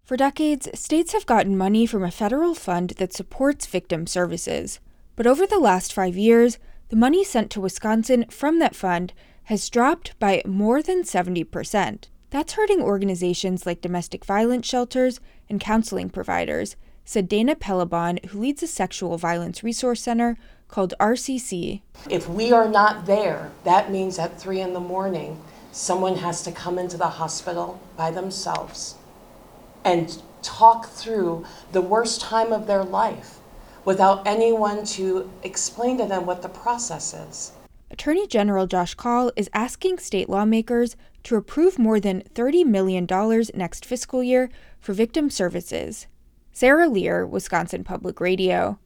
For decades, states have gotten money from a federal fund that supports victim services. But over the last 5 years, the money sent to Wisconsin from that fund has dropped by more than 70%. That's hurting organizations like domestic violence shelters and counseling providers, said Dana Pelabon, who leads a sexual violence resource center called RCC. If we are not there, that means at 3 a.m, someone has to come into the hospital by themselves and talk through the worst time of their life without anyone to explain to them what the process is. Attorney General Josh Kaul is asking state lawmakers to approve more than $30 million next fiscal year for victim services. Sarah Lear, Wisconsin Public Radio.